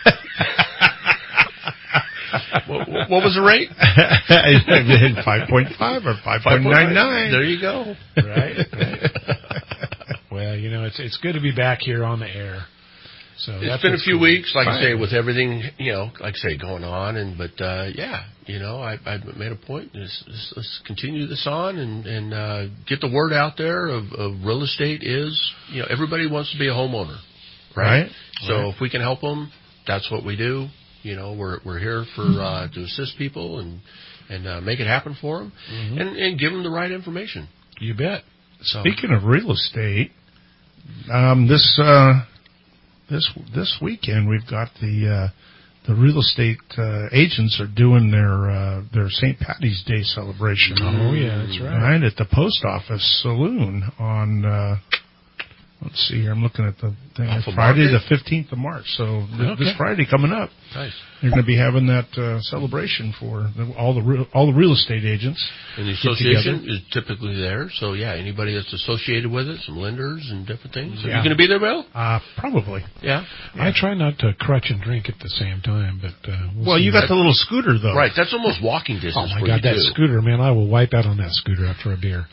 what, what was the rate? five point five or five point nine nine. There you go. Right. right. Well, you know, it's it's good to be back here on the air. So It's that's been a what's few cool. weeks, like I Fine. say, with everything, you know, like I say, going on, and but uh, yeah, you know, I, I made a point. Let's, let's, let's continue this on and and uh, get the word out there of, of real estate is, you know, everybody wants to be a homeowner, right? Right. So Right. if we can help them, that's what we do. You know, we're we're here for uh, to assist people and and uh, make it happen for them, Mhm. and and give them the right information. You bet. So Speaking of real estate, um, this uh, this this weekend we've got the uh, the real estate uh, agents are doing their uh, their Saint Patty's Day celebration. Oh, yeah, that's right. Right at the post office saloon on. Uh, Let's see here. I'm looking at the thing. Off of Friday, Market? the fifteenth of March. So th- Okay. this Friday coming up, nice. they're going to be having that uh, celebration for the, all the real, all the real estate agents. And the get association together. is typically there, so yeah, anybody that's associated with it, some lenders and different things. Are Yeah. you going to be there, Bill? Uh, probably. Yeah. I try not to crutch and drink at the same time, but uh, we'll Well, see. you got the little scooter though. Right, that's almost walking distance Oh my for God, you that too. scooter, man! I will wipe out on that scooter after a beer.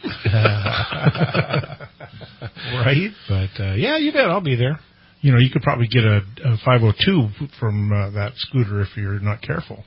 Right. But uh, yeah, you bet. I'll be there. You know, you could probably get a, a five oh two from uh, that scooter if you're not careful.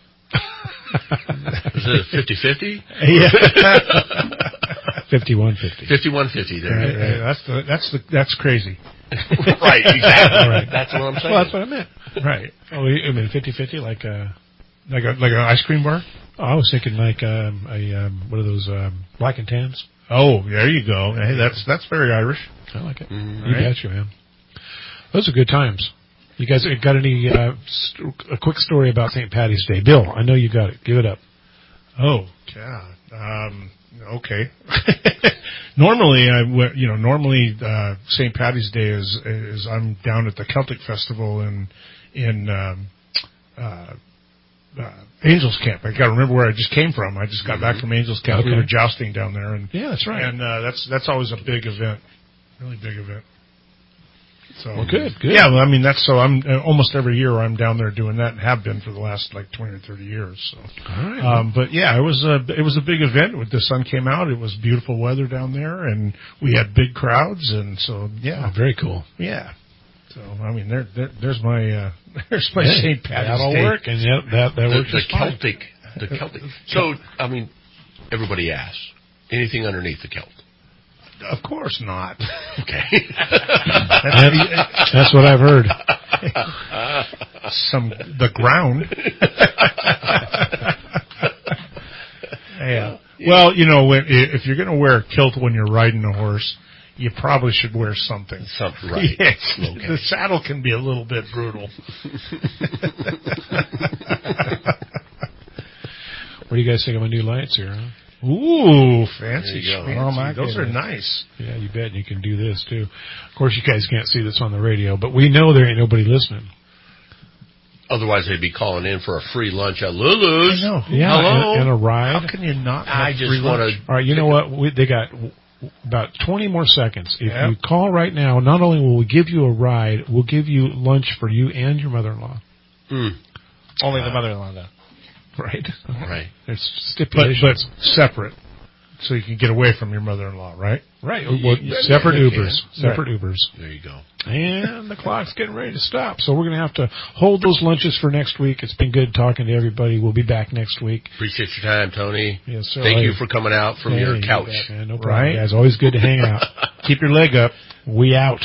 Is it a fifty-fifty? Yeah. Fifty-one fifty. fifty-one fifty there. Right, right. That's the that's the that's crazy. Right, exactly. Right. That's what I'm saying. Well, that's what I meant. Right. Oh, you- I mean fifty-fifty, like uh Like a like an ice cream bar. oh, I was thinking like um, a um, what are those um, black and tans? Oh, there you go. Hey, that's that's very Irish. I like it. Mhm. You Right. betcha, man. Those are good times. You guys got any uh, st- a quick story about Saint Patty's Day? Bill, I know you got it. Give it up. Oh, God. Um, okay. normally, I w- you know normally uh, Saint Patty's Day is is I'm down at the Celtic Festival in in um, uh, uh, Angels Camp. I got to remember where I just came from. I just got back from Angels Camp. We Okay. were jousting down there, and Yeah, that's right. and uh, that's that's always a big event, really big event. So Well, good, good. Yeah, well, I mean that's so I'm uh, almost every year I'm down there doing that and have been for the last like twenty or thirty years. So. All right. Um, but yeah, it was a it was a big event. The sun came out. It was beautiful weather down there, and we had big crowds. And so yeah, oh, very cool. yeah. So I mean, there, there there's my uh, there's my Hey, Saint Patty's that'll Day. work, and yeah, that that the, works. the just fine. Celtic, the Celtic. So, I mean, everybody asks, anything underneath the Celt? Of course not. Okay. That's, that's what I've heard. Some the ground. Yeah. Well, you know, when, if you're going to wear a kilt when you're riding a horse, you probably should wear something. Something, right. Yes. Okay. The saddle can be a little bit brutal. What do you guys think of my new lights here? Huh? Ooh, fancy. There you go. fancy. Oh, my Those are goodness. nice. Yeah, you bet. You can do this too. Of course, you guys can't see this on the radio, but we know there ain't nobody listening. Otherwise, they'd be calling in for a free lunch at Lulu's. I know. Yeah, Hello. and, and a ride. How can you not have I just free want lunch? to. All right, you know what? We, they got w- about twenty more seconds. If Yep. you call right now, not only will we give you a ride, we'll give you lunch for you and your mother-in-law. Mm. Only the mother-in-law, though. Right. Right. There's But, stipulations. but separate, so you can get away from your mother-in-law, right? right. Y- Well, y- separate yeah, Ubers. yeah. Separate Ubers. There you go. And the clock's getting ready to stop. So we're going to have to hold those lunches for next week. It's been good talking to everybody. We'll be back next week. Appreciate your time, Tony. Yes, sir. Thank you for coming out from Hey, your you couch. bet, man. No problem, Right? guys. Always good to hang out. Keep your leg up. We out.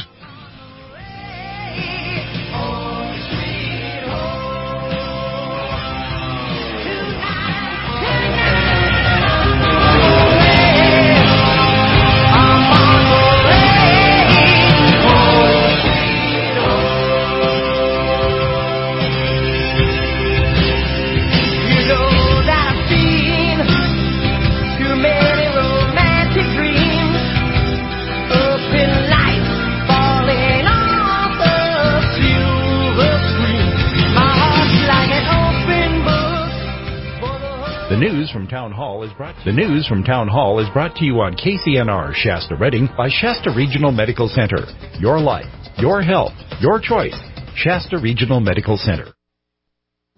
The news from Town Hall is brought. The news from Town Hall is brought to you on K C N R Shasta Redding by Shasta Regional Medical Center. Your life, your health, your choice. Shasta Regional Medical Center.